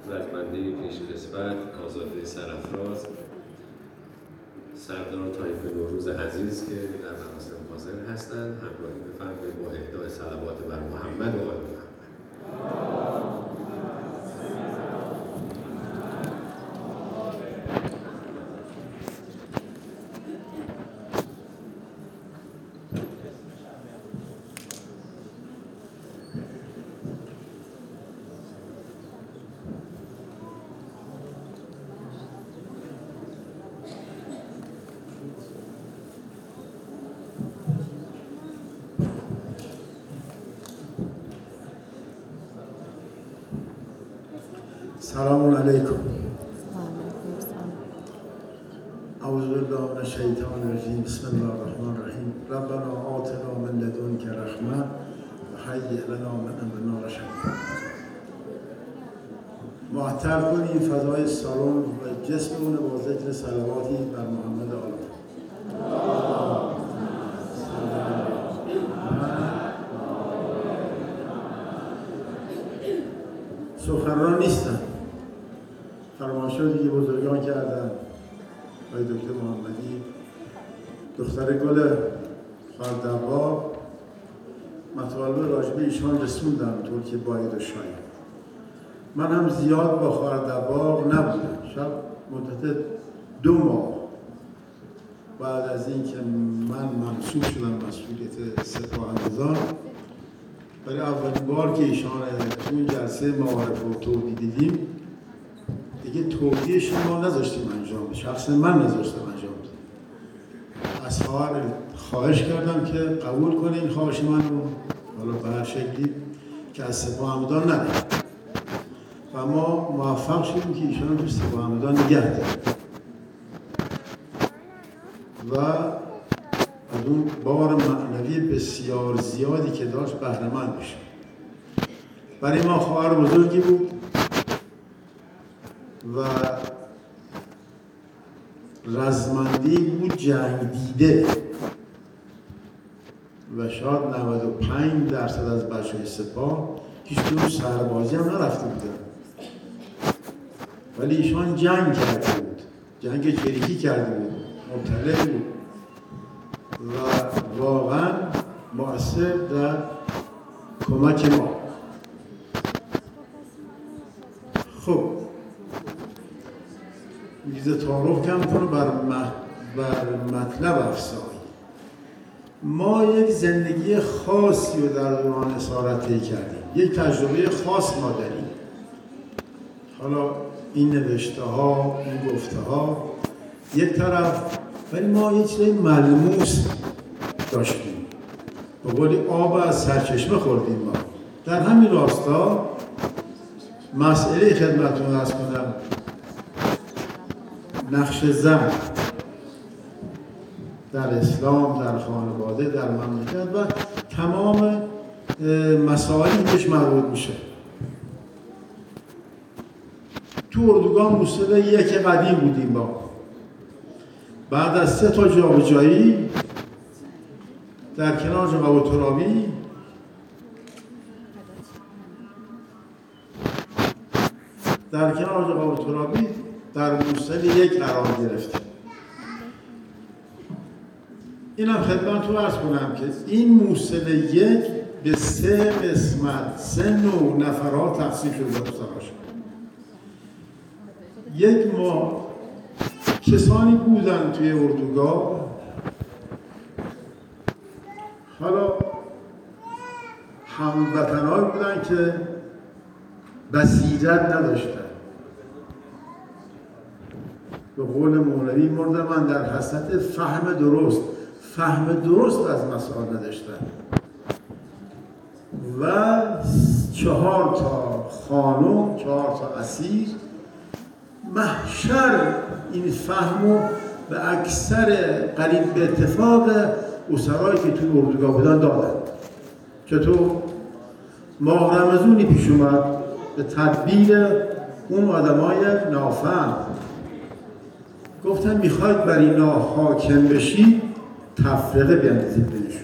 رزمنده پیشکسوت، آزاده سرافراز، سردار طایفه نوروز عزیز که در مراسم حاضر هستند، همراهی بفرمایید با اهدای صلوات بر محمد و آل محمد. سلام علیکم. اعوذ بالله من الشیطان الرجیم. بسم الله الرحمن الرحیم. ربنا آتنا من لدنک رحمة و هیئ لنا من امرنا رشدا. معطر کنیم فضای سالن و جسممون با ذکر صلواتی بر محمد آل محمد. سخنران نیستن، فرمایشاتی که بزرگان کردن، آقای دکتر محمدی، دختر گل خاردبا، مطالب راجع به ایشان رسوندم طور که باید و شاید. من هم زیاد با خاردبا نبودم، شاید مدت 2 ماه بعد از اینکه من منصوب شدم مسئولیت سپاه اندازان، برای اولین بار که ایشان تو این جلسه معارف و توحید دیدیم، دیگه توحیدش ما نذاشتیم انجام بده، شخص من نذاشتم انجام بده. از خواهر خواهش کردم که قبول کنه این خواهش من رو، حالا به هر شکلی که از سپاه همدان نده. و ما موفق شدیم که ایشان رو تو سپاه همدان نگه داریم و از اون بار معنوی بسیار زیادی که داشت بهره مند بشه. برای ما خواهر بزرگی بود و رزمندی بود، جنگ دیده و شاید 95% از بچه‌های سپاه هیچ کدوم سربازی هم نرفته بودن، ولی ایشان جنگ کرده بود، جنگ چریکی کرده بود، مبتلا بود و واقعا مؤثر در کمک ما. خب میزه تعارف کم کنه بر مطلب افزایی. ما یک زندگی خاصی رو در دوران اسارت طی کردیم، یک تجربه خاص ما داریم. حالا این نوشته ها، این گفته ها یک طرف، ولی ما یک چیزای ملموس داشتیم. به قولی آب از سرچشمه خوردیم. ما در همین راستا مسئله خدمتتون عرض کنم، نقش زن در اسلام، در خانواده، در مملکت و تمام مسائلی که بهش مربوط میشه. تو اردوگاه موسیقی یک قدیم بودیم با. بعد از 3 تا جابجایی در کنار جناب ترابی در موسل 1 قرار گرفتیم. اینم خدمتتون عرض کنم که این موسل 1 به 3 قسمت، 3 نوع نفرات تقسیم شده بود. یک ما کسانی بودن توی اردوگاه، حالا هموطن‌هایی بودن که بصیرت نداشتن. به قول مولوی مرد من در حسرت فهم درست از مسائل نداشتن و 4 تا خانم، 4 تا اسیر، محشر این فهمو به اکثر قریب به اتفاق اسرایی که توی اردوگاه بودن دادن. چطور؟ ماه رمضونی پیش اومد به تدبیر اون آدمای نافهم، گفتن میخواید بر اینا حاکم بشید، تفرقه بیندازید بینشون،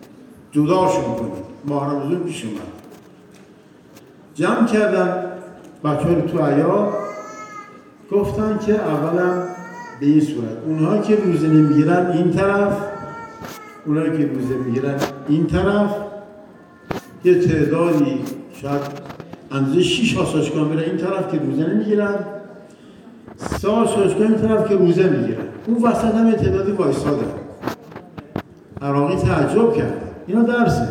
جداشون کنید. ماه رمضون پیش اومد، جمع کردن بچه رو تو عیار گفتن که اولا به این صورت اونها که روزه نمیگیرن این طرف، اونهایی که روزه میگیرن این طرف، یه تعدادی شاید اندازه 6 آسایشگاه میره این طرف که روزه نمیگیرن، 3 آسایشگاه این طرف که روزه میگیرن، اون وسط هم یه تعدادی وایساده. عراقی تعجب کرد. اینا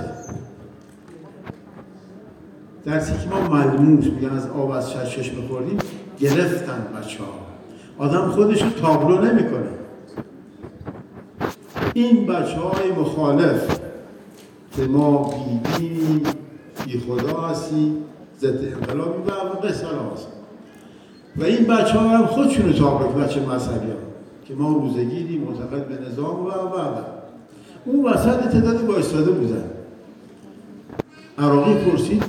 درسی که ما ملموس میگن از آب از چشمش بخوردیم گرفتن بچه ها. آدم خودش رو تابلو نمیکنه. این بچه های مخالف که ما بیدینی بی خدا هستیم ضد انقلابی و قصه هست و این بچه ها هم خودشون رو تابلو که بچه مذهبی ها که ما روزگیری معتقد به نظام و اون وسط تعدادی بایستاده بودن. عراقی پرسید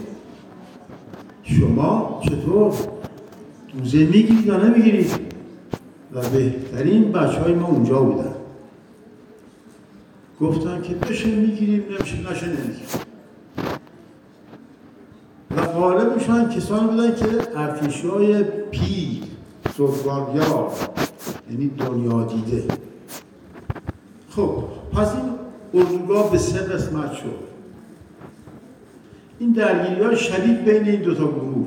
شما چطور روزه میگیرید یا نمیگیرید؟ و بهترین بچه های ما اونجا بودن. گفتن که بشه میگیریم نشه نمیگیریم. و غالبشان کسانی بودن که ارتشای پیر، سوگواردیا، یعنی دنیا دیده. خب پس این اردوگاه به 3 قسمت شد. این درگیری‌ها شدید بین این دوتا گروه.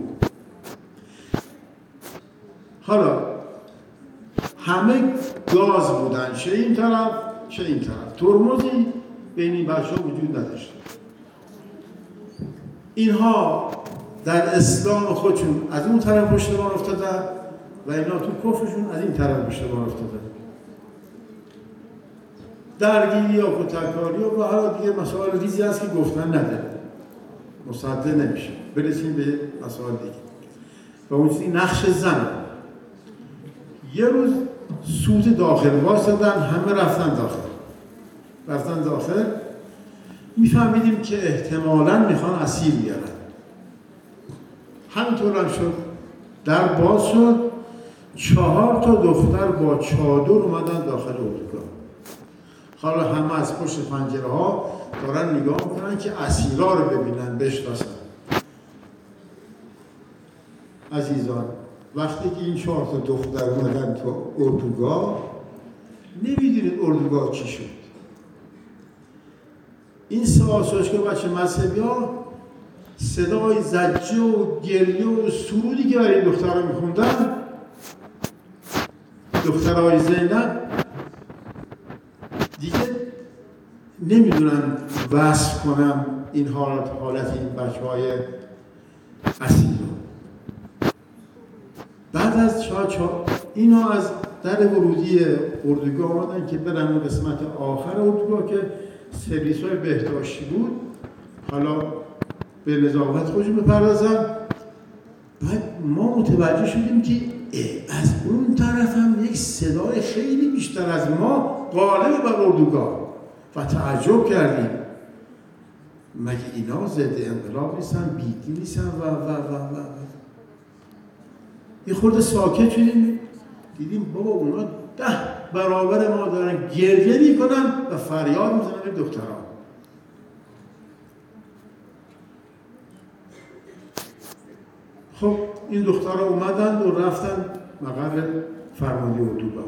حالا همه گاز بودن، چه این طرف چه این طرف. ترمزی بین این بچه‌ها وجود نداشت. اینها در اسلام خودشون از اون طرف پشتوان افتادن و اینا تو کفرشون از این طرف پشتوان افتادن. درگیری و کتککاری و حالا دیگه مسائل ریزی هست که گفتن نداره. مصدق نمیشه. برسیم به مسائل دیگه. و اون چیزی نقش زن. یه روز سوت داخل واسدن، همه رفتن داخل. میفهمیدیم که احتمالاً میخوان اسیر بیارن. همینطور هم شد. در باز شد. 4 تا دختر با چادر اومدن داخل اردوگاه. حالا همه از پشت پنجره ها دارن نگاه میکنن که اسیرا رو ببینن، بشناسن. عزیزان، وقتی که این 4 تا دختر اومدن تو اردوگاه، نمیدونید اردوگاه چی شد. این 3 آسایشگاه بچه مذهبی ها صدای زجه و گریه و سرودی که برای دخترها میخوندن، دخترهای زینب دیگه نمیدونم وصف کنم این حالت این بچه‌های اسیر رو. بعد از اینا از در ورودی اردوگاه آمدن که برن اون قسمت آخر اردوگاه که سرویس‌های بهداشتی بود، حالا به نظافت خودشون بپردازن. بعد ما متوجه شدیم که از اون طرف هم یک صدای خیلی بیشتر از ما غالب بر اردوگاه و تعجب کردیم. مگه اینا ضد انقلاب نیستن، بیدین نیستن و یه خورده ساکت شدیم، دیدیم بابا اونا 10 برابر ما دارن گریه میکنن و فریاد میزنن به دختران. خب این دخترها اومدن و رفتن مقر فرمانده اردوگاه.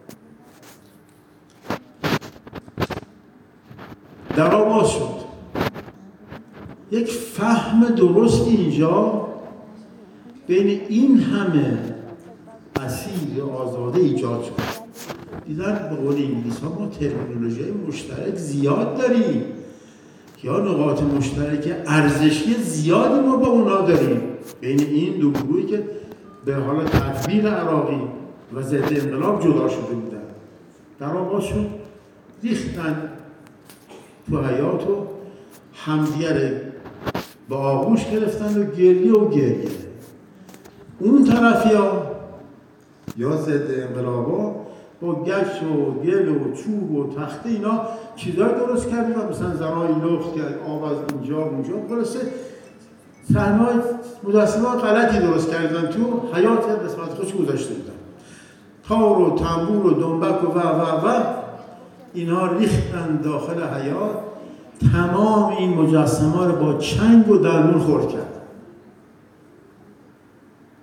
درها باز شد. یک فهم درستی اینجا بین این همه اسیر آزاده ایجاد شد. دیدن به قول انگلیس ها ما ترمینولوژی مشترک زیاد داریم، یا نقاط مشترک ارزشی زیادی ما با اونا داریم بین این دو گروهی که به حال تدبیر عراقی و ضد انقلاب جدا شده بودن. در آغاز شد ریختن تو حیات و همدیگه با آغوش گرفتن و گریه. اون طرفی ها یا ضد انقلابا با گچ و گل و چوب و تخته اینا چیزایی درست کردن، مثلا زنای لخت کرد، آب از اینجا اونجا خلاصه صحنه‌های مجسمه‌های غلطی درست کردن تو حیات قسمت خودش گذاشته بودن. تار و تنبور و دنبک و اینا ریختن داخل حیات. تمام این مجسمه‌ها رو با چنگ و درمون خورد کرد.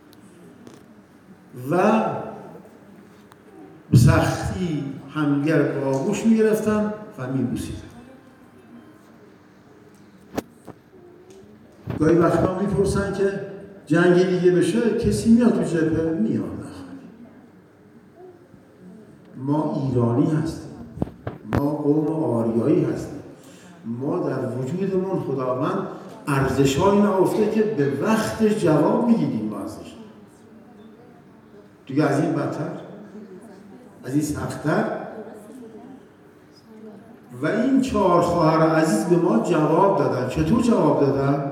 و به سختی همدیگر به آغوش می‌گرفتن و می‌بوسیدن. گاهی وقتا می‌پرسن که جنگی دیگه بشه کسی میاد تو جبهه؟ میاد. ما ایرانی هستیم، ما قوم آریایی هستیم، ما در وجودمون خداوند ارزش‌هایی نهفته که به وقتش جواب می‌گیریم ازش. دیگه از این بدتر، از این سخت‌تر. و این 4 خواهر عزیز به ما جواب دادن. چطور جواب دادن؟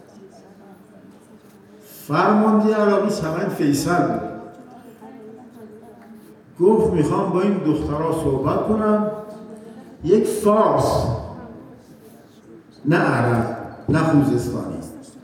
فرمانده عربی سمن فیصل بود. گفت میخوام با این دخترها صحبت کنم، یک فارس، نه عرب نه خوزستانی،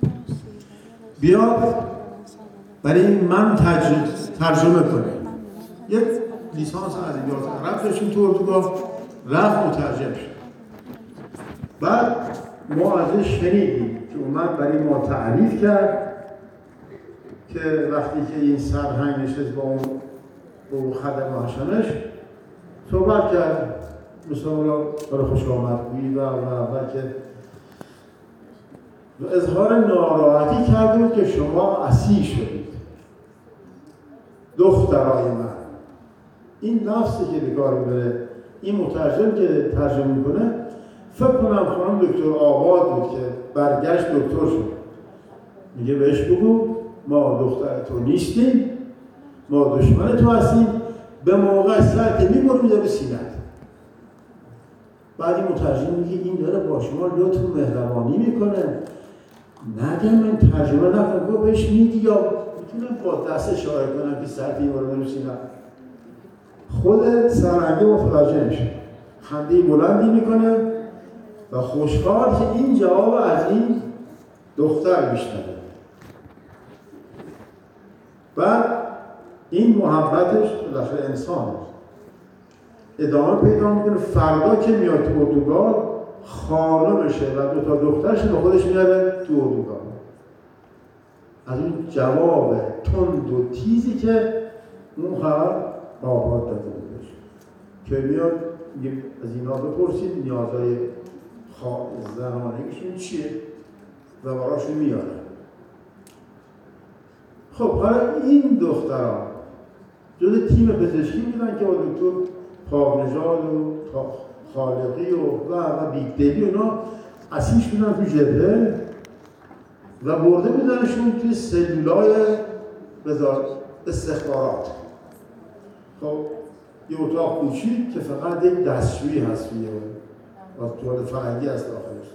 بیاد برای من ترجمه کنه. یک لیسانس ادبیات عرب داشتیم تو اردوگاه، رفت مترجم شد. بعد ما ازش شنیدیم که اومد برای ما تعریف کرد که وقتی که این سرهنگ نشست با اون خدم هاشمش صحبت کرد، مثلا برای خوش آمدگویی و که اظهار ناراحتی کرده بود که شما اسیر شدید دخترای من. این لفظی که به کار میبره این مترجم که ترجمه میکنه، فکر کنم خانم دکتر آباد بود که برگشت دکتر شد، میگه بهش بگو ما دختر تو نیستیم، ما دشمن تو هستیم، به موقع سرت میبرم میده به سینت. بعد این مترجم میگه این داره با شما لطف و مهربانی میکنه، نگه من ترجمه نکنم، گفت بهش میگی یا میتونم با دست اشاره کنم که سرت میبرم به سینت. خود سرنده متوجه میشه، خنده بلندی میکنه و خوشحال که این جواب از این دختر میشنوه. بعد این محبتش بالاخره انسانه ادامه پیدا میکنه. فردا که میاد تو اردوگاه خانمشه و 2 تا دخترش با خودش میاره تو اردوگاه. از اون جواب تند و تیزی که اون خبر آباد داده بودش که میاد از اینا بپرسید نیازهای زنانگیشون چیه و براشون میاره. خب حالا این دختران جز تیم پزشکی بودن که با دکتر پاکنژاد و خالقی و بیگدلی اونا اسیر شدن تو جبهه و برده بودنشون توی سلولای استخبارات. خب یه اتاق کوچیک که فقط یک دستشویی هست توی توالت فرنگی هست داخلش،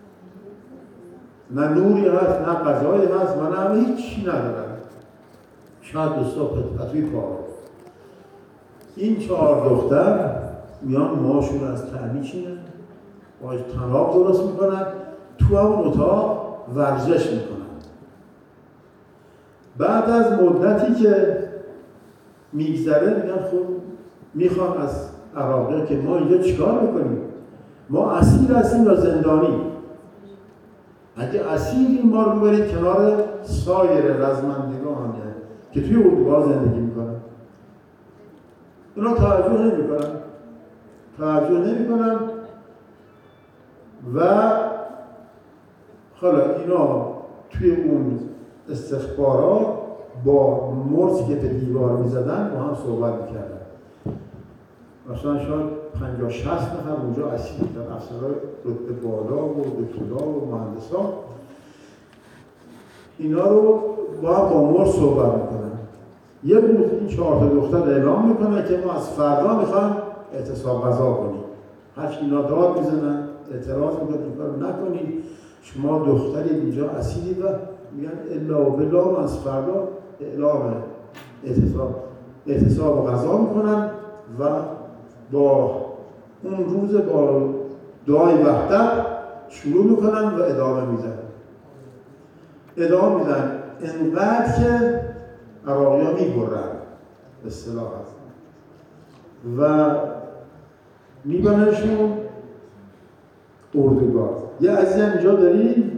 نه نوری هست نه غذایی هست و نه هیچی ندارن، شاید دوستا پتوی پاره. این 4 دختر میان موهاشون از ته میچینن، باهاش طناب درست میکنن، تو همون اتاق ورزش میکنن. بعد از مدتی که میگذره میگن خب میخوام از عراقی که ما اینجا چیکار میکنیم؟ ما اسیر هستیم یا زندانی؟ اگه اسیریم ما رو ببرید کنار سایر رزمندگان که توی اردوگاه زندگی میکنن. اونا توجه نمیکنن و حالا اینا توی اون استخبارات با مرسی که به دیوار میزدن با هم صحبت میکردن. مثلا شاید 50-60 نفر اونجا اسیر بودن، افسرهای رتبه بالا و دکترا و مهندسا. اینا رو با مرس صحبت میکنن. یه روز این 4 تا دختر اعلام میکنن که ما از فردا میخوایم اعتصاب غذا کنیم. هرچی اینا داد میزنن، اعتراض میکنن این کارو نکنید، شما دختری اینجا اسیری و میگن الا و بلا از فردا اعلام اعتصاب غذا میکنن و با اون روز با دعای وحدت شروع میکنن و ادامه میدن انقدر که عراقی ها میبرن به اصطلاح هست و میبرنشون اردوگاه. یه عزیزی هم اینجا داریم